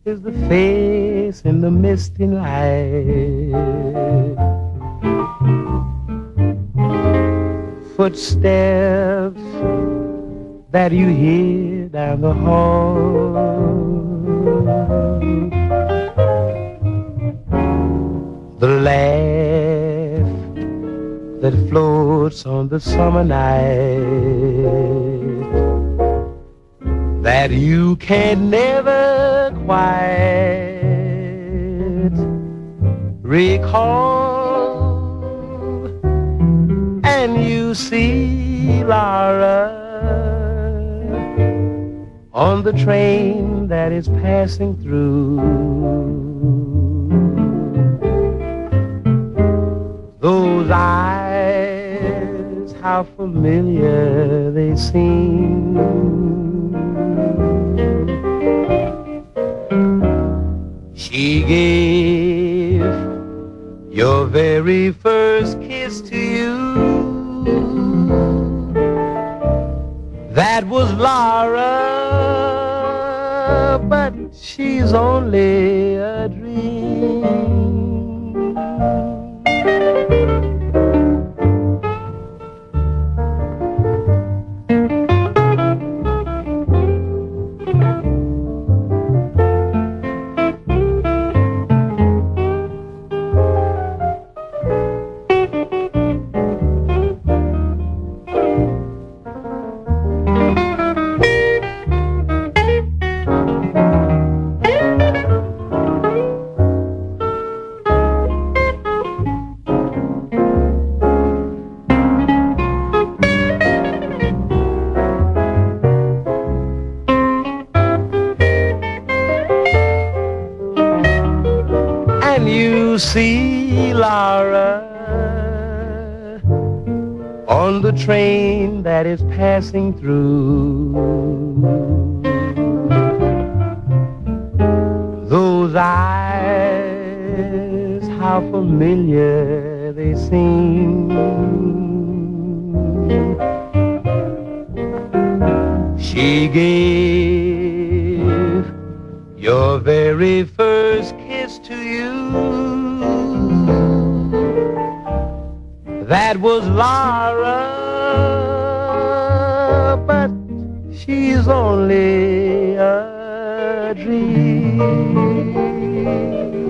is the face in the misty night. Footsteps that you hear down the hall. The laugh that floats on the summer night that you can never quite recall. And you see Laura on the train that is passing through. Those eyes, how familiar they seem. She gave your very first kiss to you. That was Laura, but she's only a dream. And you see Laura on the train that is passing through. Those eyes, how familiar they seem. She gave your very first kiss to you. That was Laura, but she's only a dream.